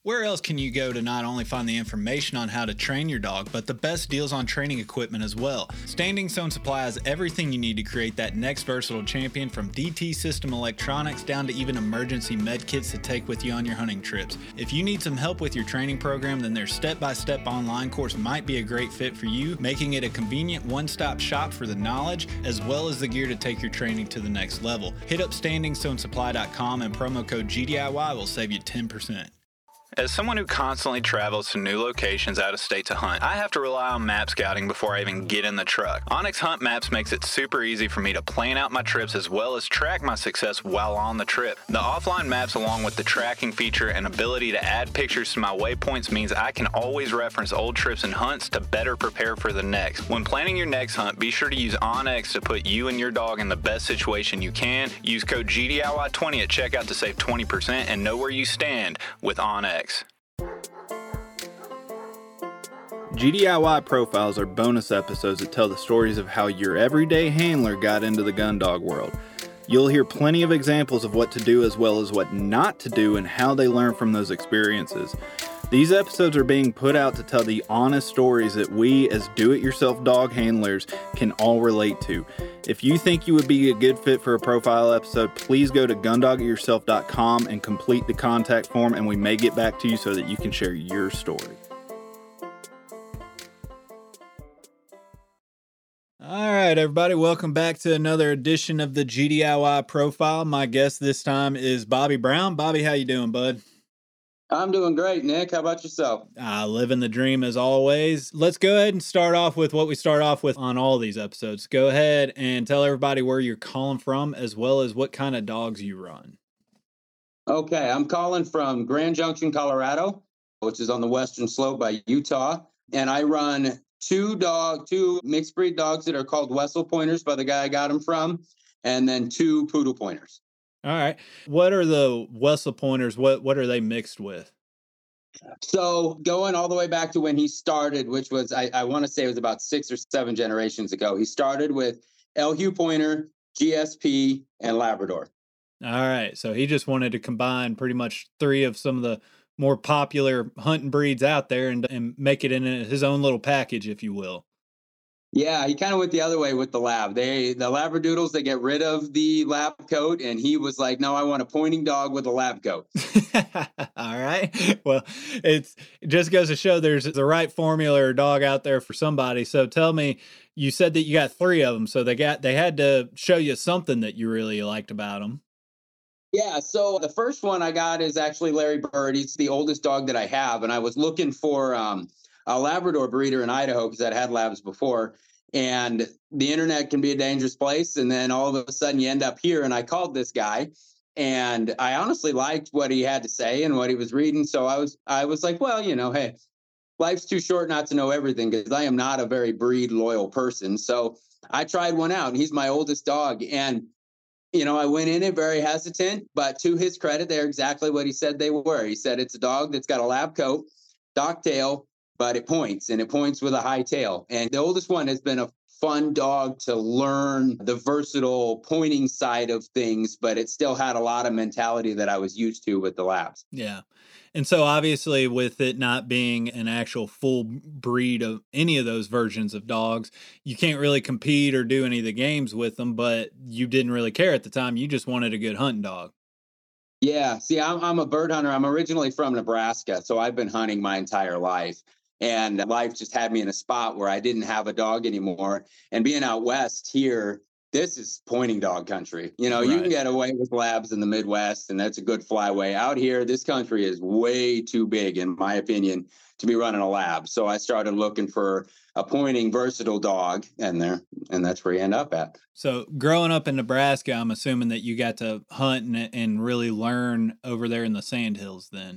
Where else can you go to not only find the information on how to train your dog, but the best deals on training equipment as well? Standing Stone Supply has everything you need to create that next versatile champion, from DT system electronics down to even emergency med kits to take with you on your hunting trips. If you need some help with your training program, then their step-by-step online course might be a great fit for you, making it a convenient one-stop shop for the knowledge as well as the gear to take your training to the next level. Hit up StandingStoneSupply.com and promo code GDIY will save you 10%. As someone who constantly travels to new locations out of state to hunt, I have to rely on map scouting before I even get in the truck. Onyx Hunt Maps makes it super easy for me to plan out my trips as well as track my success while on the trip. The offline maps, along with the tracking feature and ability to add pictures to my waypoints, means I can always reference old trips and hunts to better prepare for the next. When planning your next hunt, be sure to use OnX to put you and your dog in the best situation you can. Use code GDIY20 at checkout to save 20% and know where you stand with OnX. GDIY profiles are bonus episodes that tell the stories of how your everyday handler got into the gun dog world. You'll hear plenty of examples of what to do as well as what not to do and how they learn from those experiences. These episodes are being put out to tell the honest stories that we as do-it-yourself dog handlers can all relate to. If you think you would be a good fit for a profile episode, please go to gundogityourself.com and complete the contact form, and we may get back to you so that you can share your story. All right, everybody, welcome back to another edition of the GDIY Profile. My guest this time is Bobby Brown. Bobby, how you doing, bud? I'm doing great, Nick. How about yourself? Living the dream as always. Let's go ahead and start off with what we start off with on all these episodes. Go ahead and tell everybody where you're calling from as well as what kind of dogs you run. Okay, I'm calling from Grand Junction, Colorado, which is on the western slope by Utah. And I run two mixed breed dogs that are called Wessel Pointers by the guy I got them from, and then two Poodle Pointers. All right. What are the Wessel Pointers? What are they mixed with? So going all the way back to when he started, which was, I want to say it was about 6 or 7 generations ago, he started with LHU Pointer, GSP, and Labrador. All right. So he just wanted to combine pretty much 3 of some of the more popular hunting breeds out there and make it in his own little package, if you will. Yeah, he kind of went the other way with the lab. The Labradoodles, they get rid of the lab coat, and he was like, no, I want a pointing dog with a lab coat. All right. Well, it just goes to show there's the right formula or dog out there for somebody. So tell me, you said that you got 3 of them, so they had to show you something that you really liked about them. Yeah, so the first one I got is actually Larry Bird. He's the oldest dog that I have, and I was looking for a Labrador breeder in Idaho because I'd had labs before. And the internet can be a dangerous place. And then all of a sudden you end up here. And I called this guy, and I honestly liked what he had to say and what he was reading. So I was like, well, hey, life's too short not to know everything, because I am not a very breed loyal person. So I tried one out, and he's my oldest dog. And I went in it very hesitant, but to his credit, they're exactly what he said they were. He said it's a dog that's got a lab coat, dock tail, but it points with a high tail. And the oldest one has been a fun dog to learn the versatile pointing side of things, but it still had a lot of mentality that I was used to with the labs. Yeah. And so obviously with it not being an actual full breed of any of those versions of dogs, you can't really compete or do any of the games with them, but you didn't really care at the time. You just wanted a good hunting dog. Yeah. See, I'm a bird hunter. I'm originally from Nebraska, so I've been hunting my entire life. And life just had me in a spot where I didn't have a dog anymore. And being out west here, this is pointing dog country. Right. You can get away with labs in the Midwest, and that's a good flyway. Out here, this country is way too big, in my opinion, to be running a lab. So I started looking for a pointing versatile dog, and that's where you end up at. So growing up in Nebraska, I'm assuming that you got to hunt and really learn over there in the Sandhills then.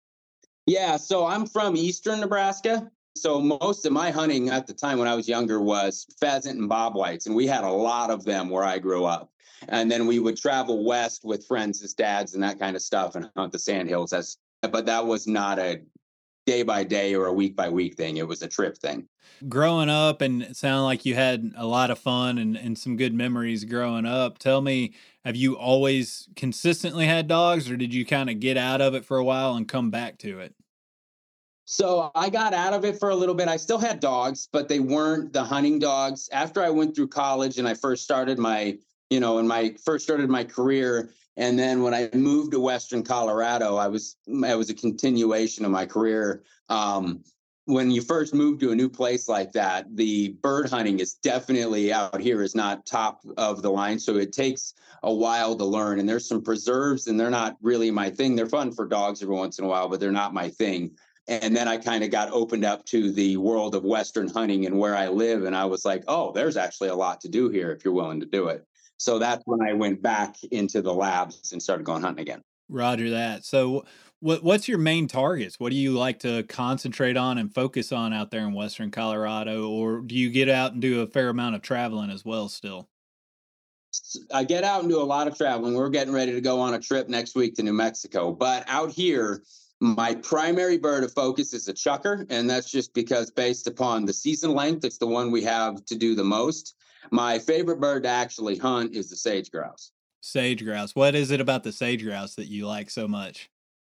Yeah, so I'm from eastern Nebraska. So most of my hunting at the time when I was younger was pheasant and bobwhites, and we had a lot of them where I grew up. And then we would travel west with friends as dads and that kind of stuff and hunt the Sandhills. But that was not a day by day or a week by week thing. It was a trip thing. Growing up, and it sounded like you had a lot of fun and some good memories growing up. Tell me, have you always consistently had dogs, or did you kind of get out of it for a while and come back to it? So I got out of it for a little bit. I still had dogs, but they weren't the hunting dogs. After I went through college and I first started my, and my first started my career, and then when I moved to Western Colorado, I was a continuation of my career. When you first move to a new place like that, the bird hunting is definitely out here is not top of the line. So it takes a while to learn. And there's some preserves, and they're not really my thing. They're fun for dogs every once in a while, but they're not my thing. And then I kind of got opened up to the world of Western hunting and where I live. And I was like, oh, there's actually a lot to do here if you're willing to do it. So that's when I went back into the labs and started going hunting again. Roger that. So, what's your main targets? What do you like to concentrate on and focus on out there in Western Colorado, or do you get out and do a fair amount of traveling as well? Still, I get out and do a lot of traveling. We're getting ready to go on a trip next week to New Mexico. But out here, my primary bird of focus is a chukar. And that's just because based upon the season length, it's the one we have to do the most. My favorite bird to actually hunt is the sage grouse. sage grouse. What is it about the sage grouse that you like so much?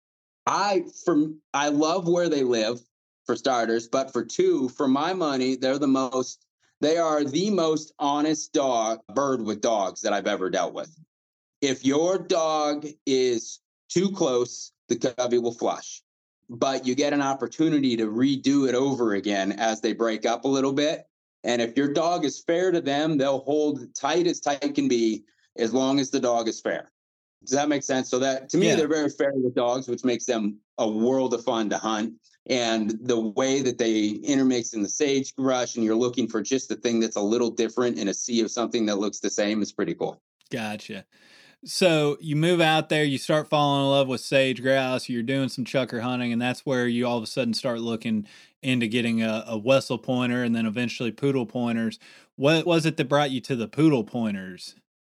I love where they live for starters, but for two, for my money, they are the most honest bird with dogs that I've ever dealt with. If your dog is too close, the covey will flush. But you get an opportunity to redo it over again as they break up a little bit. And if your dog is fair to them, they'll hold tight as tight can be as long as the dog is fair. Does that make sense? So that to me, Yeah. they're very fair with dogs, which makes them a world of fun to hunt. And the way that they intermix in the sagebrush, and you're looking for just the thing that's a little different in a sea of something that looks the same, is pretty cool. Gotcha. So you move out there, you start falling in love with sage grouse, you're doing some chucker hunting, and that's where you all of a sudden start looking into getting a Wessel pointer and then eventually poodle pointers. What was it that brought you to the poodle pointers?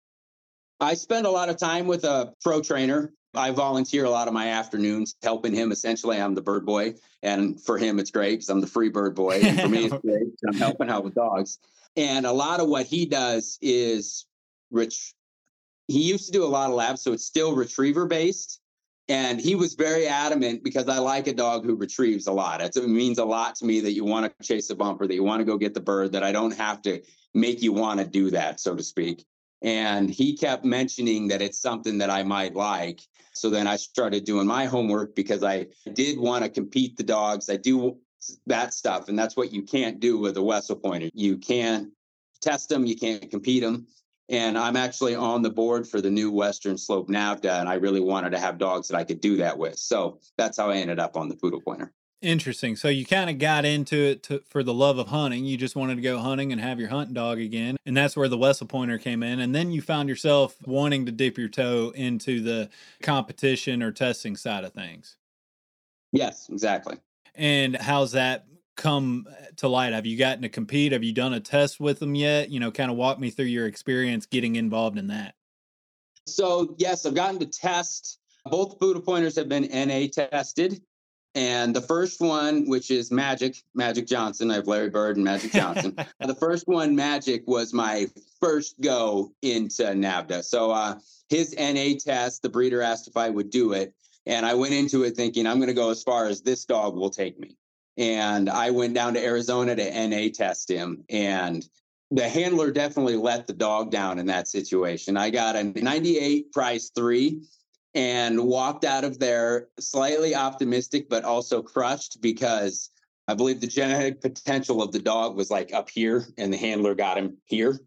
I spend a lot of time with a pro trainer. I volunteer a lot of my afternoons helping him. Essentially, I'm the bird boy. And for him, it's great because I'm the free bird boy. And for me, it's great because I'm helping out with dogs. And a lot of what he does is rich. He used to do a lot of labs, so it's still retriever based. And he was very adamant because I like a dog who retrieves a lot. It means a lot to me that you want to chase a bumper, that you want to go get the bird, that I don't have to make you want to do that, so to speak. And he kept mentioning that it's something that I might like. So then I started doing my homework because I did want to compete the dogs. I do that stuff. And that's what you can't do with a Wessel pointer. You can't test them, you can't compete them. And I'm actually on the board for the new Western Slope NAVDA, and I really wanted to have dogs that I could do that with. So that's how I ended up on the poodle pointer. Interesting. So you kind of got into it for the love of hunting. You just wanted to go hunting and have your hunting dog again. And that's where the Wessel pointer came in. And then you found yourself wanting to dip your toe into the competition or testing side of things. Yes, exactly. And how's that come to light? Have you gotten to compete? Have you done a test with them yet? Kind of walk me through your experience getting involved in that. So, yes, I've gotten to test. Both poodle pointers have been NA tested. And the first one, which is Magic Johnson, I have Larry Bird and Magic Johnson. The first one, Magic, was my first go into NAVDA. So his NA test, the breeder asked if I would do it. And I went into it thinking, I'm going to go as far as this dog will take me. And I went down to Arizona to NA test him. And the handler definitely let the dog down in that situation. I got a 98 prize 3. And walked out of there slightly optimistic, but also crushed because I believe the genetic potential of the dog was like up here and the handler got him here.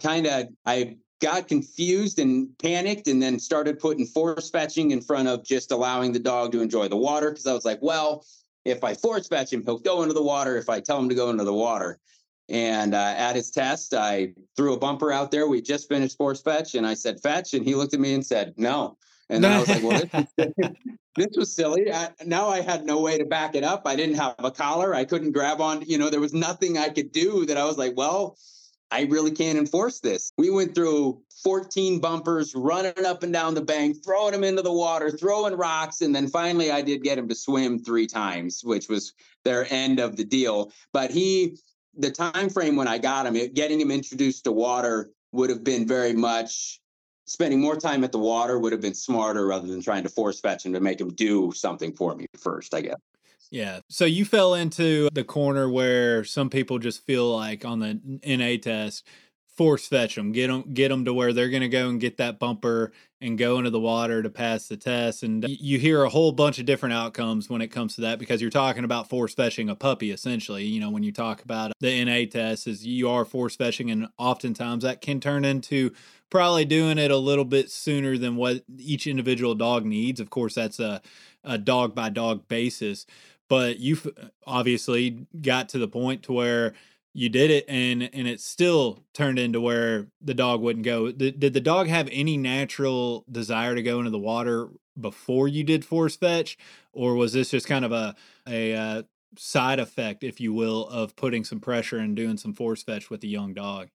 I got confused and panicked and then started putting force fetching in front of just allowing the dog to enjoy the water. Cause I was like, well, if I force fetch him, he'll go into the water. If I tell him to go into the water. And at his test, I threw a bumper out there. We just finished force fetch and I said, fetch. And he looked at me and said, no. And then I was like, well, this was silly. Now I had no way to back it up. I didn't have a collar. I couldn't grab on. There was nothing I could do that I was like, well, I really can't enforce this. We went through 14 bumpers, running up and down the bank, throwing him into the water, throwing rocks. And then finally, I did get him to swim 3 times, which was their end of the deal. But the time frame when I got him, getting him introduced to water would have been very much spending more time at the water would have been smarter rather than trying to force fetch him to make him do something for me first, I guess. Yeah. So you fell into the corner where some people just feel like on the NA test, force fetch them, get them to where they're going to go and get that bumper and go into the water to pass the test. And you hear a whole bunch of different outcomes when it comes to that, because you're talking about force fetching a puppy, essentially. You know, when you talk about the NA test, is you are force fetching, and oftentimes that can turn into probably doing it a little bit sooner than what each individual dog needs. Of course, that's a dog by dog basis, but you've obviously got to the point to where you did it, and it still turned into where the dog wouldn't go. Did the dog have any natural desire to go into the water before you did force fetch, or was this just kind of a side effect, if you will, of putting some pressure and doing some force fetch with the young dog?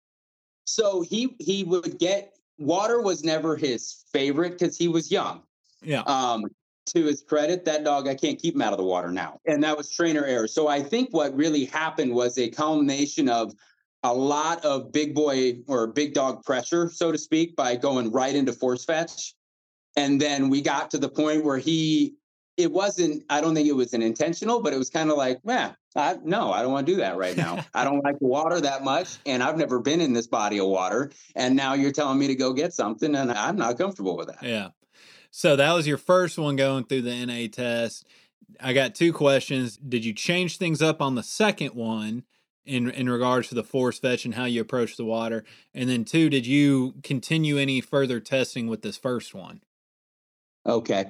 So he would get water was never his favorite because he was young. Yeah. To his credit, that dog, I can't keep him out of the water now. And that was trainer error. So I think what really happened was a culmination of a lot of big boy or big dog pressure, so to speak, by going right into force fetch. And then we got to the point where it wasn't, I don't think it was an intentional, but it was kind of like, no, I don't want to do that right now. I don't like the water that much. And I've never been in this body of water. And now you're telling me to go get something, and I'm not comfortable with that. Yeah. So that was your first one going through the NA test. I got 2 questions. Did you change things up on the second one in regards to the force fetch and how you approach the water? And then 2, did you continue any further testing with this first one? Okay.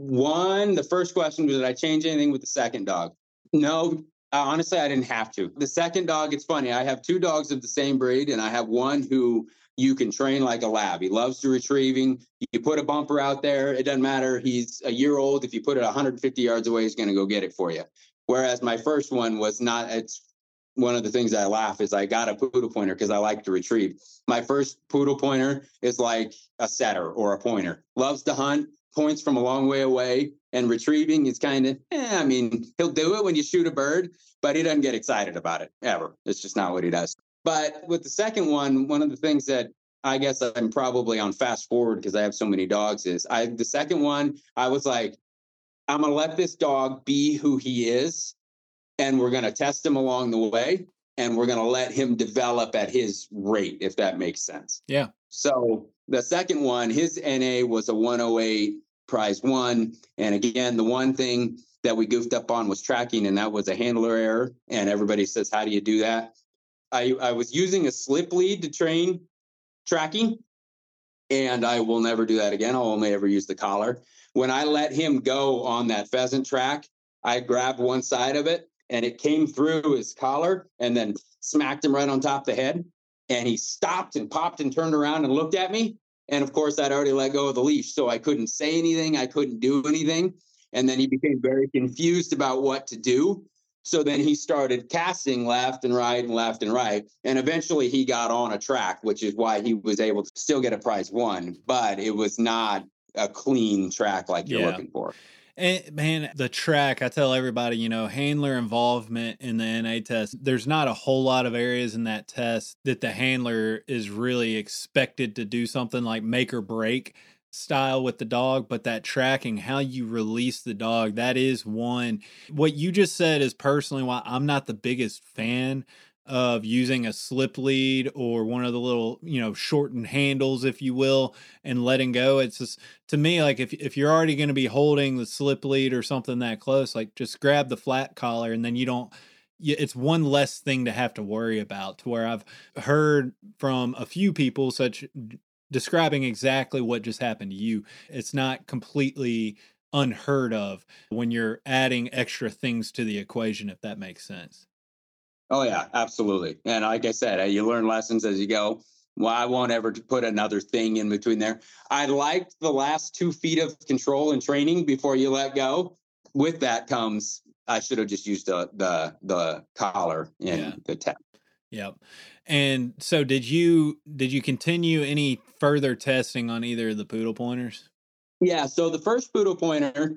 The first question was, did I change anything with the second dog? No, honestly, I didn't have to. The second dog, it's funny. I have 2 dogs of the same breed, and I have one who you can train like a lab. He loves to retrieving. You put a bumper out there, it doesn't matter. He's a year old. If you put it 150 yards away, he's going to go get it for you. Whereas my first one was not. It's one of the things I laugh is I got a poodle pointer because I like to retrieve. My first poodle pointer is like a setter or a pointer. Loves to hunt, points from a long way away, and retrieving is kind of, I mean, he'll do it when you shoot a bird, but he doesn't get excited about it ever. It's just not what he does. But with the second one of the things that I guess I'm probably on fast forward because I have so many dogs is the second one, I was like, I'm going to let this dog be who he is, and we're going to test him along the way, and we're going to let him develop at his rate, if that makes sense. Yeah. So the second one, his NA was a 108 prize 1. And again, the one thing that we goofed up on was tracking, and that was a handler error. And everybody says, how do you do that? I was using a slip lead to train tracking, and I will never do that again. I'll only ever use the collar. When I let him go on that pheasant track, I grabbed one side of it, and it came through his collar and then smacked him right on top of the head. And he stopped and popped and turned around and looked at me. And of course, I'd already let go of the leash, so I couldn't say anything. I couldn't do anything. And then he became very confused about what to do. So then he started casting left and right and left and right. And eventually he got on a track, which is why he was able to still get a prize 1. But it was not a clean track like you're looking for. And man, the track, I tell everybody, handler involvement in the NA test, there's not a whole lot of areas in that test that the handler is really expected to do something like make or break style with the dog, but that tracking, how you release the dog, that is one. What you just said is personally why I'm not the biggest fan of using a slip lead or one of the little, shortened handles, if you will, and letting go. It's just, to me, like if you're already going to be holding the slip lead or something that close, like just grab the flat collar, and then it's one less thing to have to worry about, to where I've heard from a few people describing exactly what just happened to you. It's not completely unheard of when you're adding extra things to the equation, if that makes sense. Oh, yeah, absolutely. And like I said, you learn lessons as you go. Well, I won't ever put another thing in between there. I liked the last 2 feet of control and training before you let go. With that comes, I should have just used the collar in the test. Yep. And so did you continue any further testing on either of the poodle pointers? Yeah. So the first poodle pointer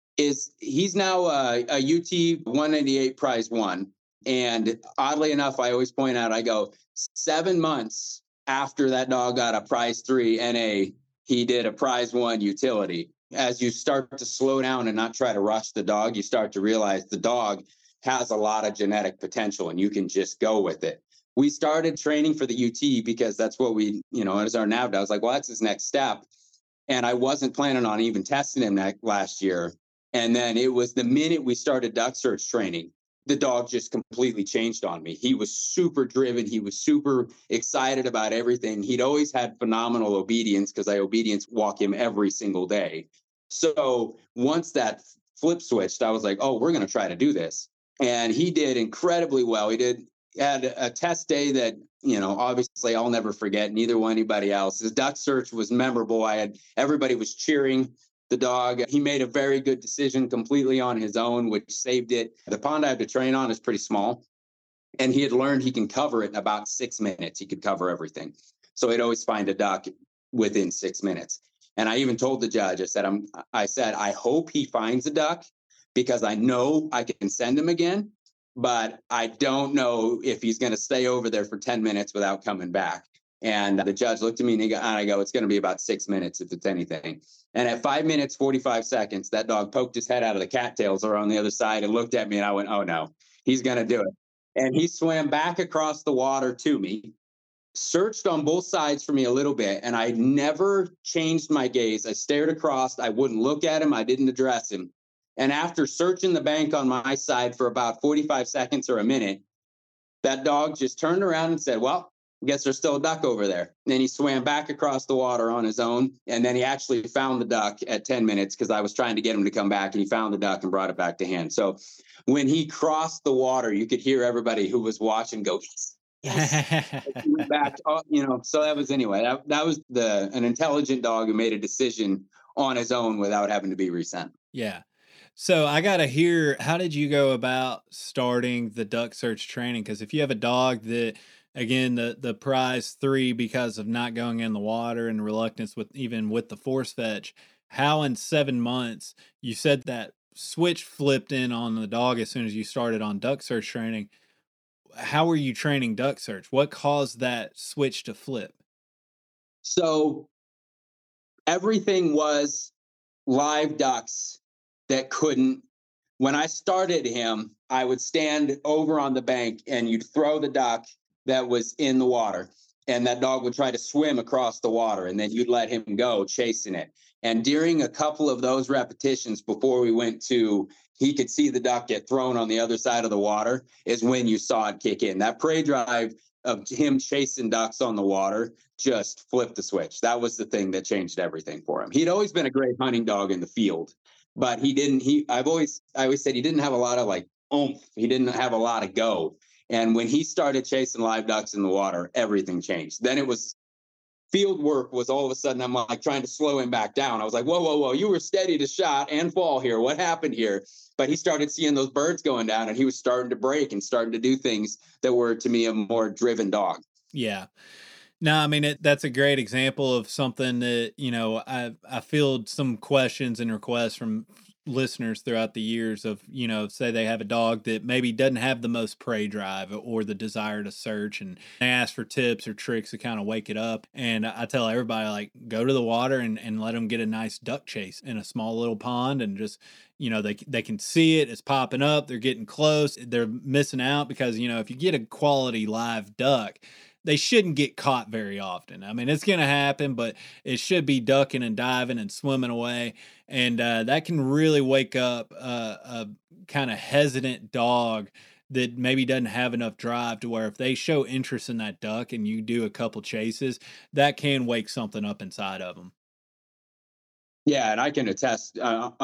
he's now a UT 198 prize one. And oddly enough, I always point out, I go 7 months after that dog got a prize three NA, he did a prize one utility. As you start to slow down and not try to rush the dog, you start to realize the dog has a lot of genetic potential and you can just go with it. We started training for the UT because that's what as our nav. I was like, well, that's his next step. And I wasn't planning on even testing him last year. And then it was the minute we started duck search training, the dog just completely changed on me. He was super driven. He was super excited about everything. He'd always had phenomenal obedience because I obedience walk him every single day. So once that flip switched, I was like, oh, we're going to try to do this. And he did incredibly well. Had a test day that, obviously I'll never forget, neither will anybody else. His duck search was memorable. Everybody was cheering the dog. He made a very good decision completely on his own, which saved it. The pond I have to train on is pretty small. And he had learned he can cover it in about 6 minutes. He could cover everything. So he'd always find a duck within 6 minutes. And I even told the judge, I said, I hope he finds a duck because I know I can send him again, but I don't know if he's going to stay over there for 10 minutes without coming back. And the judge looked at me and I go, it's going to be about 6 minutes if it's anything. And at 5 minutes, 45 seconds, that dog poked his head out of the cattails or on the other side and looked at me and I went, oh no, he's going to do it. And he swam back across the water to me, searched on both sides for me a little bit, and I never changed my gaze. I stared across. I wouldn't look at him. I didn't address him. And after searching the bank on my side for about 45 seconds or a minute, that dog just turned around and said, well, I guess there's still a duck over there. And then he swam back across the water on his own. And then he actually found the duck at 10 minutes because I was trying to get him to come back, and he found the duck and brought it back to hand. So when he crossed the water, you could hear everybody who was watching go, yes. Back, so that was anyway. That was an intelligent dog who made a decision on his own without having to be resent. Yeah. So I gotta hear, how did you go about starting the duck search training? Because if you have a dog that, again, the prize three because of not going in the water and reluctance with the force fetch, how in 7 months you said that switch flipped in on the dog as soon as you started on duck search training? How were you training duck search? What caused that switch to flip? So everything was live ducks that couldn't. When I started him, I would stand over on the bank and you'd throw the duck that was in the water, and that dog would try to swim across the water, and then you'd let him go chasing it. And during a couple of those repetitions before we went to he could see the duck get thrown on the other side of the water is when you saw it kick in. That prey drive of him chasing ducks on the water just flipped the switch. That was the thing that changed everything for him. He'd always been a great hunting dog in the field, but I always said he didn't have a lot of like oomph. He didn't have a lot of go. And when he started chasing live ducks in the water, everything changed. Then it was field work was all of a sudden, I'm like trying to slow him back down. I was like, whoa, whoa, whoa, you were steady to shot and fall here. What happened here? But he started seeing those birds going down and he was starting to break and starting to do things that were, to me, a more driven dog. Yeah. No, I mean, that's a great example of something that, I fielded some questions and requests from listeners throughout the years of, say they have a dog that maybe doesn't have the most prey drive or the desire to search, and they ask for tips or tricks to kind of wake it up. And I tell everybody, like, go to the water and let them get a nice duck chase in a small little pond, and just, they can see it, it's popping up, they're getting close, they're missing out because, if you get a quality live duck, they shouldn't get caught very often. I mean, it's going to happen, but it should be ducking and diving and swimming away. And that can really wake up a kind of hesitant dog that maybe doesn't have enough drive, to where if they show interest in that duck and you do a couple chases, that can wake something up inside of them. Yeah, and I can attest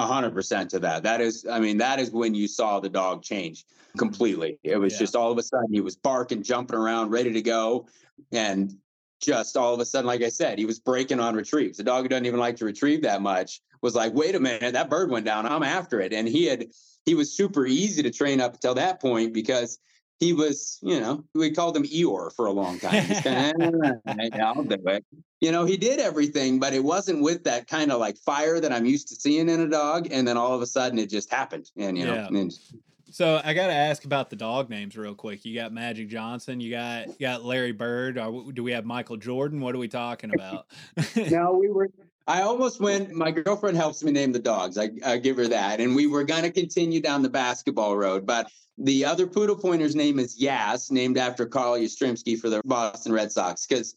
100% to that. That is when you saw the dog change completely. It was just all of a sudden he was barking, jumping around, ready to go, and just all of a sudden, like I said, he was breaking on retrieves. The dog who doesn't even like to retrieve that much was like, "Wait a minute, that bird went down. I'm after it." And he was super easy to train up until that point because he was, we called him Eeyore for a long time. He was kind of, I'll do it. He did everything, but it wasn't with that kind of like fire that I'm used to seeing in a dog. And then all of a sudden it just happened. And, Yeah. So I got to ask about the dog names real quick. You got Magic Johnson. You got Larry Bird. Do we have Michael Jordan? What are we talking about? No, I almost went. My girlfriend helps me name the dogs. I give her that, and we were going to continue down the basketball road, but the other poodle pointer's name is Yaz, named after Carl Yastrzemski for the Boston Red Sox. Because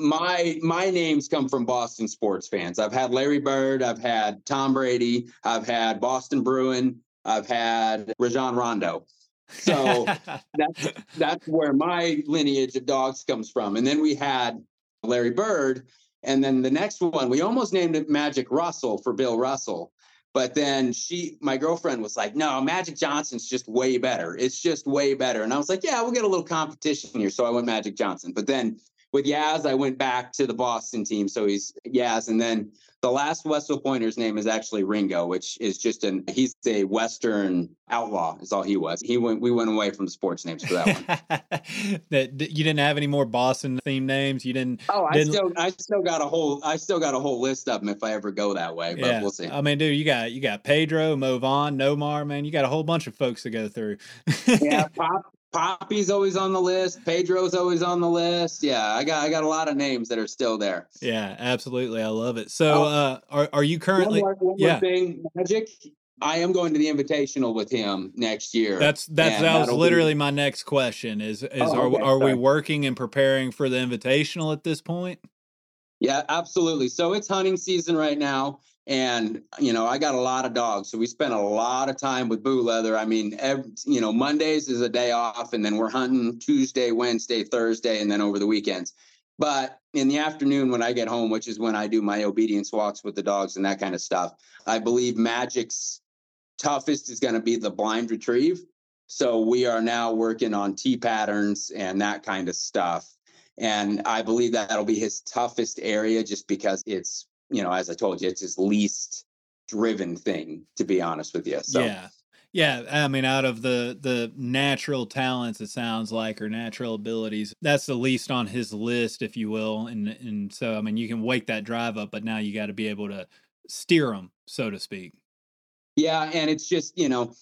my names come from Boston sports fans. I've had Larry Bird, I've had Tom Brady, I've had Boston Bruin, I've had Rajon Rondo. So that's where my lineage of dogs comes from. And then we had Larry Bird. And then the next one, we almost named it Magic Russell for Bill Russell. But then my girlfriend was like, no, Magic Johnson's just way better. It's just way better. And I was like, yeah, we'll get a little competition here. So I went Magic Johnson. But then with Yaz, I went back to the Boston team. So he's Yaz. And then the last Westfield Pointer's name is actually Ringo, which is he's a Western outlaw is all he was. We went away from the sports names for that one. That you didn't have any more Boston themed names. You didn't. Oh, I still got a whole list of them if I ever go that way, but we'll see. I mean, dude, you got Pedro, Mo Vaughn, Nomar, man, you got a whole bunch of folks to go through. Yeah. Poppy's always on the list. Pedro's always on the list. Yeah, I got a lot of names that are still there. Yeah, absolutely. I love it. So, are you currently? One more thing, Magic. I am going to the Invitational with him next year. That was literally my next question. Are we working and preparing for the Invitational at this point? Yeah, absolutely. So it's hunting season right now. And, I got a lot of dogs. So we spent a lot of time with Boo Leather. I mean, Mondays is a day off, and then we're hunting Tuesday, Wednesday, Thursday, and then over the weekends. But in the afternoon when I get home, which is when I do my obedience walks with the dogs and that kind of stuff, I believe Magic's toughest is going to be the blind retrieve. So we are now working on T patterns and that kind of stuff. And I believe that'll be his toughest area just because it's, as I told you, it's his least driven thing, to be honest with you. So. Yeah. I mean, out of the natural talents, it sounds like, or natural abilities, that's the least on his list, if you will. And so, I mean, you can wake that drive up, but now you got to be able to steer him, so to speak. Yeah. And it's just,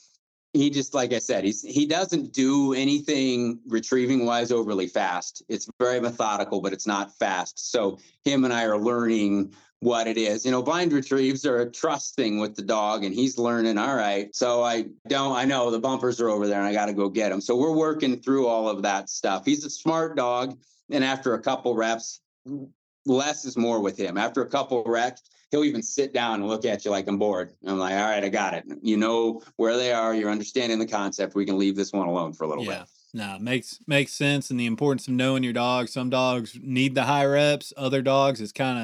he just, like I said, he doesn't do anything retrieving wise overly fast. It's very methodical, but it's not fast. So him and I are learning what it is. Blind retrieves are a trust thing with the dog, and he's learning, all right, so I know the bumpers are over there and I got to go get them. So we're working through all of that stuff. He's a smart dog. And after a couple reps, less is more with him. After a couple reps, he'll even sit down and look at you like, I'm bored. I'm like, all right, I got it. You know where they are. You're understanding the concept. We can leave this one alone for a little bit. No, makes sense. And the importance of knowing your dog. Some dogs need the high reps. Other dogs,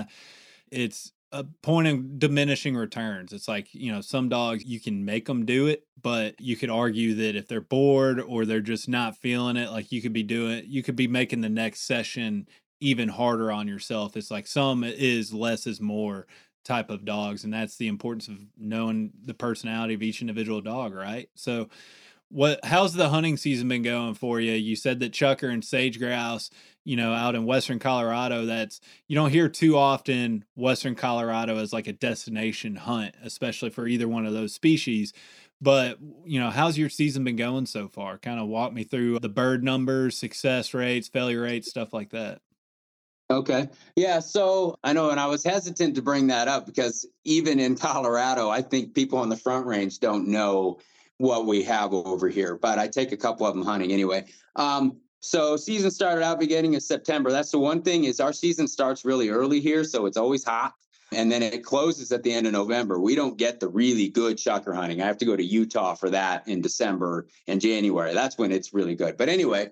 it's a point of diminishing returns. It's like, some dogs, you can make them do it, but you could argue that if they're bored or they're just not feeling it, like you could be making the next session even harder on yourself. It's like some is less is more type of dogs. And that's the importance of knowing the personality of each individual dog, right? So how's the hunting season been going for you? You said that chukar and sage grouse, out in Western Colorado, you don't hear too often Western Colorado as like a destination hunt, especially for either one of those species. But, how's your season been going so far? Kind of walk me through the bird numbers, success rates, failure rates, stuff like that. Okay. Yeah. So I know, and I was hesitant to bring that up because even in Colorado, I think people on the Front Range don't know what we have over here, but I take a couple of them hunting anyway. So season started out beginning of September. That's the one thing is our season starts really early here. So it's always hot. And then it closes at the end of November. We don't get the really good chukar hunting. I have to go to Utah for that in December and January. That's when it's really good. But anyway,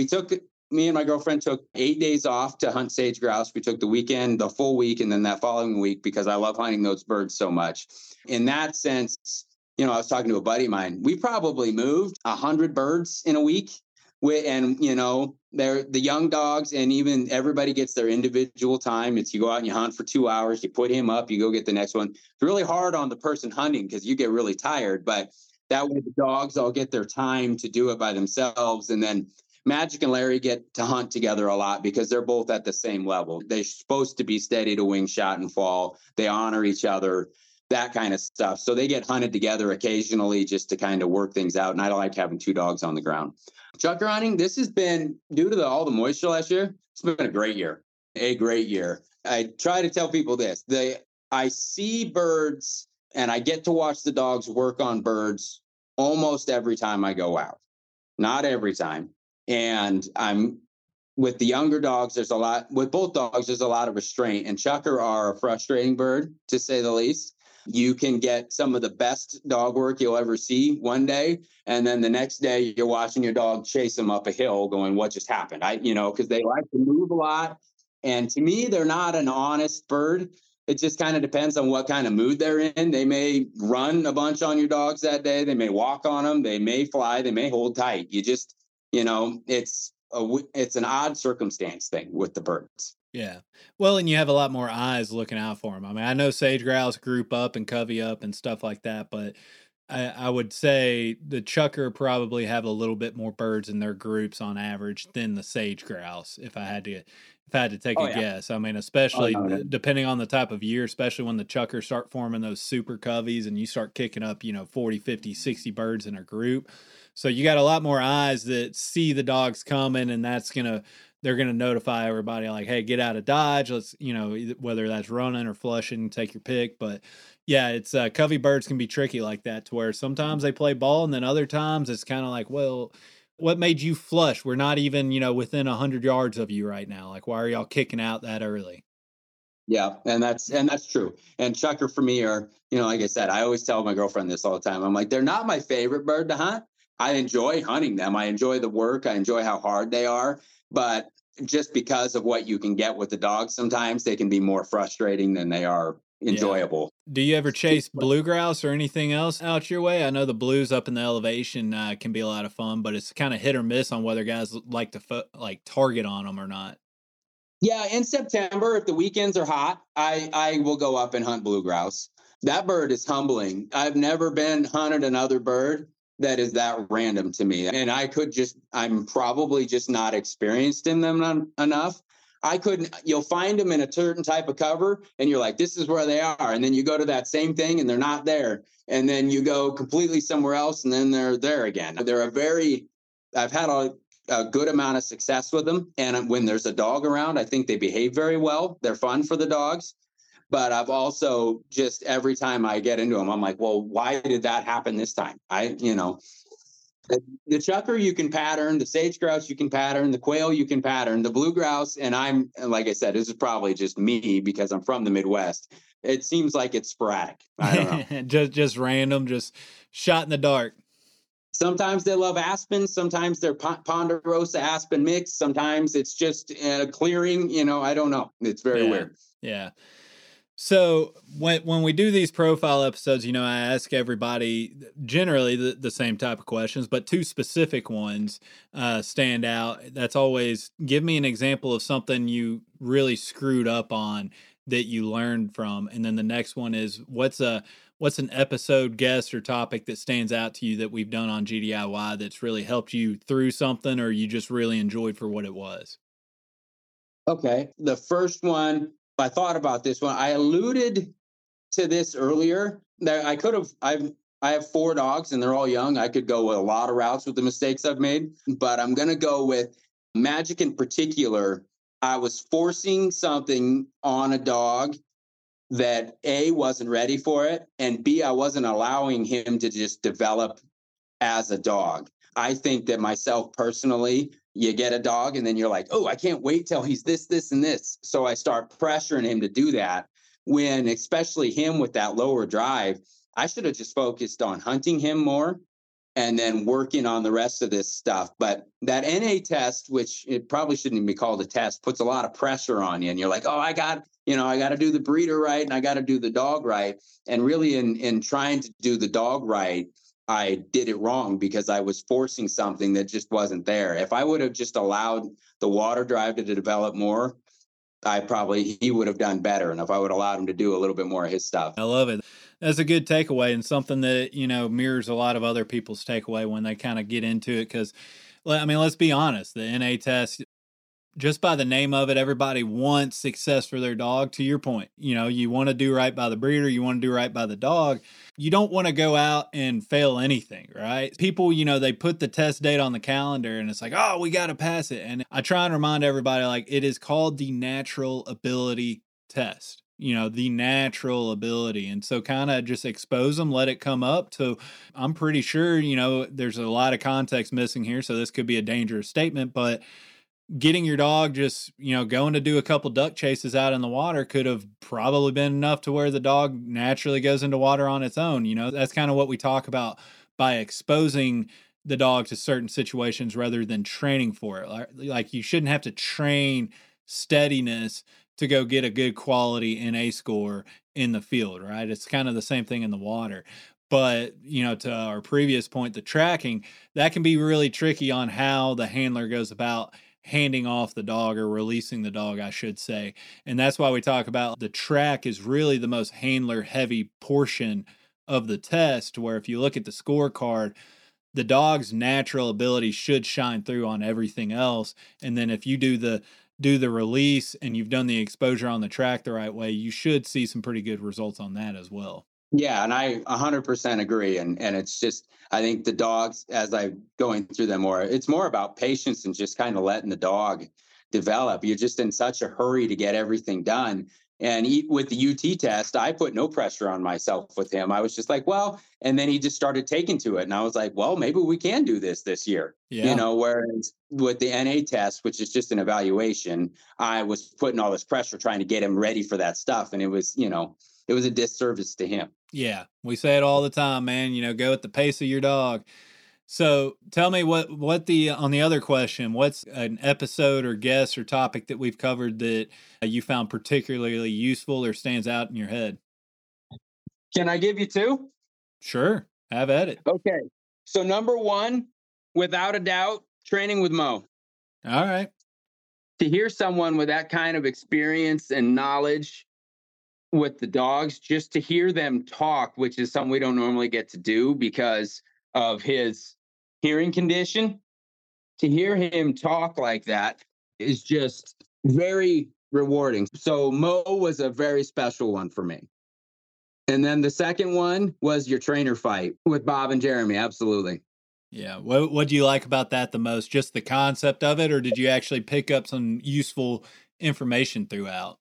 me and my girlfriend took 8 days off to hunt sage grouse. We took the full week, and then that following week because I love hunting those birds so much. In that sense, I was talking to a buddy of mine. We probably moved 100 birds in a week. And, they're the young dogs, and even everybody gets their individual time. It's you go out and you hunt for 2 hours, you put him up, you go get the next one. It's really hard on the person hunting because you get really tired. But That way the dogs all get their time to do it by themselves. And then Magic and Larry get to hunt together a lot because they're both at the same level. They're supposed to be steady to wing shot and fall. They honor each other, that kind of stuff. So they get hunted together occasionally just to kind of work things out. And I like having two dogs on the ground. Chukar hunting, this has been, due to all the moisture last year, it's been a great year. A great year. I try to tell people this. I see birds and I get to watch the dogs work on birds almost every time I go out. Not every time. And I'm with the younger dogs, with both dogs, there's a lot of restraint. And chukar are a frustrating bird, to say the least. You can get some of the best dog work you'll ever see one day. And then the next day you're watching your dog chase them up a hill going, what just happened? Because they like to move a lot. And to me, they're not an honest bird. It just kind of depends on what kind of mood they're in. They may run a bunch on your dogs that day. They may walk on them. They may fly. They may hold tight. It's an odd circumstance thing with the birds. Yeah. Well, and you have a lot more eyes looking out for them. I mean, I know sage grouse group up and covey up and stuff like that, but I would say the chukar probably have a little bit more birds in their groups on average than the sage grouse. If I had to take a guess, I mean, especially depending on the type of year, especially when the chukar start forming those super coveys and you start kicking up, 40, 50, 60 birds in a group. So you got a lot more eyes that see the dogs coming, and they're going to notify everybody like, hey, get out of Dodge. Let's, whether that's running or flushing, take your pick. But yeah, it's covey birds can be tricky like that, to where sometimes they play ball and then other times it's kind of like, well, what made you flush? We're not even, within 100 yards of you right now. Like, why are y'all kicking out that early? Yeah, and that's true. And chukar for me are, like I said, I always tell my girlfriend this all the time. I'm like, they're not my favorite bird to hunt. I enjoy hunting them. I enjoy the work. I enjoy how hard they are. But just because of what you can get with the dogs, sometimes they can be more frustrating than they are enjoyable. Yeah. Do you ever chase blue grouse or anything else out your way? I know the blues up in the elevation can be a lot of fun, but it's kind of hit or miss on whether guys like to target on them or not. Yeah, in September, if the weekends are hot, I will go up and hunt blue grouse. That bird is humbling. I've never been hunted another bird that is that random to me. And I'm probably just not experienced in them enough. You'll find them in a certain type of cover and you're like, this is where they are. And then you go to that same thing and they're not there. And then you go completely somewhere else and then they're there again. I've had a good amount of success with them. And when there's a dog around, I think they behave very well. They're fun for the dogs. But I've also just every time I get into them, I'm like, well, why did that happen this time? The chukar you can pattern, the sage grouse you can pattern, the quail you can pattern, the blue grouse. And like I said, this is probably just me because I'm from the Midwest. It seems like it's sporadic. I don't know. just random, just shot in the dark. Sometimes they love aspen. Sometimes they're ponderosa aspen mix. Sometimes it's just a clearing. I don't know. It's very weird. Yeah. So when we do these profile episodes, I ask everybody generally the same type of questions, but two specific ones stand out. That's always, give me an example of something you really screwed up on that you learned from. And then the next one is, what's an episode, guest, or topic that stands out to you that we've done on GDIY that's really helped you through something or you just really enjoyed for what it was? Okay. The first one, I thought about this one. I alluded to this earlier. That I have 4 dogs and they're all young. I could go with a lot of routes with the mistakes I've made, but I'm going to go with Magic in particular. I was forcing something on a dog that A, wasn't ready for it, and B, I wasn't allowing him to just develop as a dog. I think that myself personally, you get a dog and then you're like, oh, I can't wait till he's this, this, and this. So I start pressuring him to do that when, especially him with that lower drive, I should have just focused on hunting him more and then working on the rest of this stuff. But that NA test, which it probably shouldn't even be called a test, puts a lot of pressure on you. And you're like, oh, I got to do the breeder right and I got to do the dog right. And really in trying to do the dog right, I did it wrong because I was forcing something that just wasn't there. If I would have just allowed the water drive to develop more, he would have done better. And if I would have allowed him to do a little bit more of his stuff. I love it. That's a good takeaway and something that, mirrors a lot of other people's takeaway when they kind of get into it. Cause I mean, let's be honest, the NA test, just by the name of it, everybody wants success for their dog. To your point, you want to do right by the breeder, you want to do right by the dog. You don't want to go out and fail anything, right? People, they put the test date on the calendar and it's like, oh, we got to pass it. And I try and remind everybody, like, it is called the natural ability test, the natural ability. And so kind of just expose them, let it come up. So I'm pretty sure, there's a lot of context missing here. So this could be a dangerous statement, but getting your dog just, going to do a couple duck chases out in the water could have probably been enough to where the dog naturally goes into water on its own. That's kind of what we talk about by exposing the dog to certain situations rather than training for it. Like you shouldn't have to train steadiness to go get a good quality NA score in the field, right? It's kind of the same thing in the water. But, to our previous point, the tracking, that can be really tricky on how the handler goes about handing off the dog or releasing the dog, I should say. And that's why we talk about the track is really the most handler heavy portion of the test, where if you look at the scorecard, the dog's natural ability should shine through on everything else. And then if you do the release and you've done the exposure on the track the right way, you should see some pretty good results on that as well. Yeah, and I 100% agree. And it's just, I think the dogs, as I'm going through them more, it's more about patience and just kind of letting the dog develop. You're just in such a hurry to get everything done. And with the UT test, I put no pressure on myself with him. I was just like, well, and then he just started taking to it. And I was like, well, maybe we can do this year. Yeah. Whereas with the NA test, which is just an evaluation, I was putting all this pressure trying to get him ready for that stuff. And it was, it was a disservice to him. Yeah, we say it all the time, man. Go at the pace of your dog. So tell me what on the other question, what's an episode or guest or topic that we've covered that you found particularly useful or stands out in your head? Can I give you two? Sure, have at it. Okay. So number one, without a doubt, training with Mo. All right. To hear someone with that kind of experience and knowledge with the dogs, just to hear them talk, which is something we don't normally get to do because of his hearing condition, to hear him talk like that is just very rewarding. So Mo was a very special one for me. And then the second one was your trainer fight with Bob and Jeremy. Absolutely. Yeah. What do you like about that the most? Just the concept of it, or did you actually pick up some useful information throughout?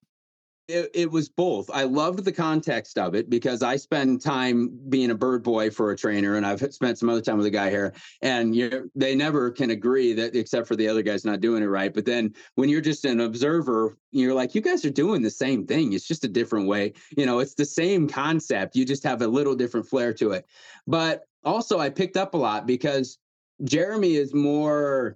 It was both. I loved the context of it because I spend time being a bird boy for a trainer, and I've spent some other time with a guy here, and they never can agree that, except for the other guy's not doing it right. But then when you're just an observer, you're like, you guys are doing the same thing. It's just a different way. It's the same concept. You just have a little different flair to it. But also I picked up a lot because Jeremy is more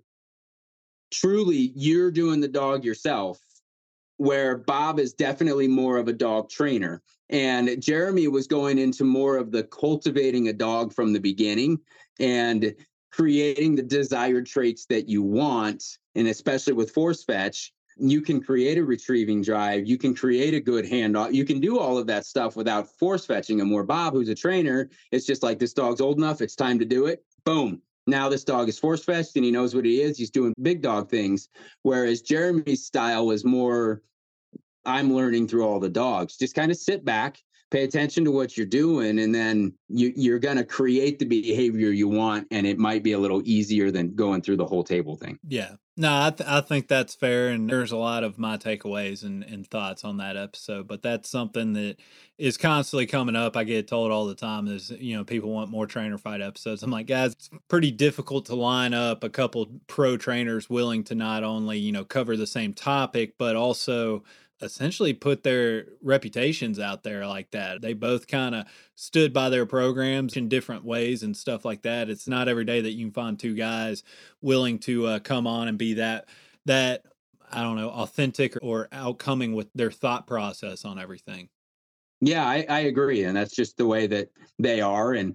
truly, you're doing the dog yourself, where Bob is definitely more of a dog trainer. And Jeremy was going into more of the cultivating a dog from the beginning and creating the desired traits that you want. And especially with force fetch, you can create a retrieving drive. You can create a good handoff. You can do all of that stuff without force fetching him. Where Bob, who's a trainer, it's just like, this dog's old enough. It's time to do it. Boom. Now this dog is force fetched and he knows what he is. He's doing big dog things. Whereas Jeremy's style was more, I'm learning through all the dogs. Just kind of sit back, pay attention to what you're doing, and then you're going to create the behavior you want. And it might be a little easier than going through the whole table thing. Yeah. No, I think that's fair. And there's a lot of my takeaways and thoughts on that episode. But that's something that is constantly coming up. I get told all the time is, people want more trainer fight episodes. I'm like, guys, it's pretty difficult to line up a couple pro trainers willing to not only, cover the same topic, but also essentially put their reputations out there like that. They both kind of stood by their programs in different ways and stuff like that. It's not every day that you can find two guys willing to come on and be that I don't know, authentic or outcoming with their thought process on everything. Yeah, I agree. And that's just the way that they are. And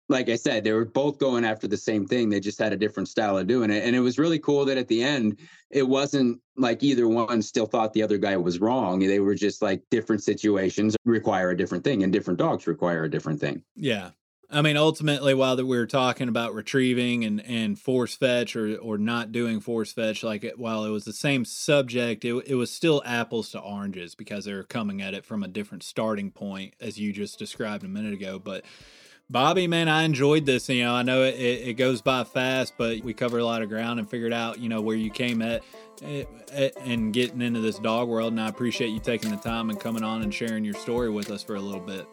like I said, they were both going after the same thing. They just had a different style of doing it. And it was really cool that at the end, it wasn't like either one still thought the other guy was wrong. They were just like different situations require a different thing and different dogs require a different thing. Yeah. I mean, ultimately, while we were talking about retrieving and force fetch or not doing force fetch, while it was the same subject, it was still apples to oranges because they were coming at it from a different starting point, as you just described a minute ago. But Bobby, man, I enjoyed this. I know it goes by fast, but we covered a lot of ground and figured out, where you came at and getting into this dog world. And I appreciate you taking the time and coming on and sharing your story with us for a little bit.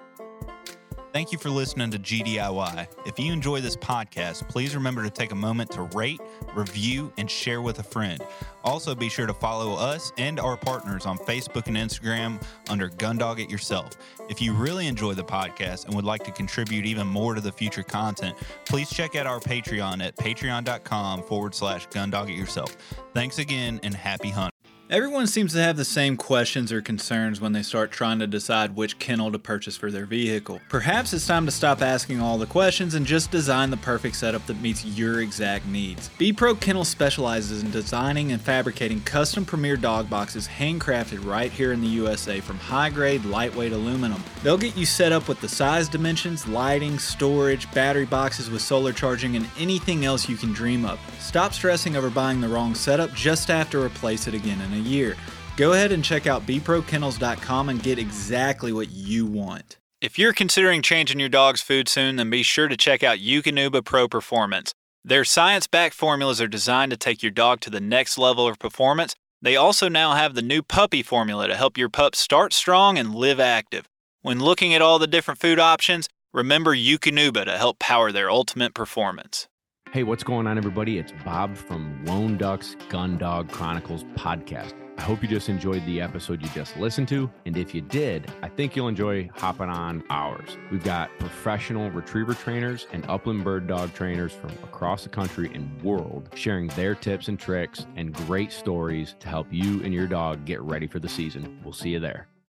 Thank you for listening to GDIY. If you enjoy this podcast, please remember to take a moment to rate, review, and share with a friend. Also, be sure to follow us and our partners on Facebook and Instagram under Gundog It Yourself. If you really enjoy the podcast and would like to contribute even more to the future content, please check out our Patreon at patreon.com/Gundog It Yourself. Thanks again and happy hunting. Everyone seems to have the same questions or concerns when they start trying to decide which kennel to purchase for their vehicle. Perhaps it's time to stop asking all the questions and just design the perfect setup that meets your exact needs. B-Pro Kennel specializes in designing and fabricating custom Premier dog boxes handcrafted right here in the USA from high-grade, lightweight aluminum. They'll get you set up with the size dimensions, lighting, storage, battery boxes with solar charging, and anything else you can dream of. Stop stressing over buying the wrong setup, just have to replace it again in a year. Go ahead and check out bprokennels.com and get exactly what you want. If you're considering changing your dog's food soon, then be sure to check out Eukanuba Pro Performance. Their science-backed formulas are designed to take your dog to the next level of performance. They also now have the new puppy formula to help your pup start strong and live active. When looking at all the different food options, remember Eukanuba to help power their ultimate performance. Hey, what's going on, everybody? It's Bob from Lone Ducks Gundog Chronicles podcast. I hope you just enjoyed the episode you just listened to. And if you did, I think you'll enjoy hopping on ours. We've got professional retriever trainers and upland bird dog trainers from across the country and world sharing their tips and tricks and great stories to help you and your dog get ready for the season. We'll see you there.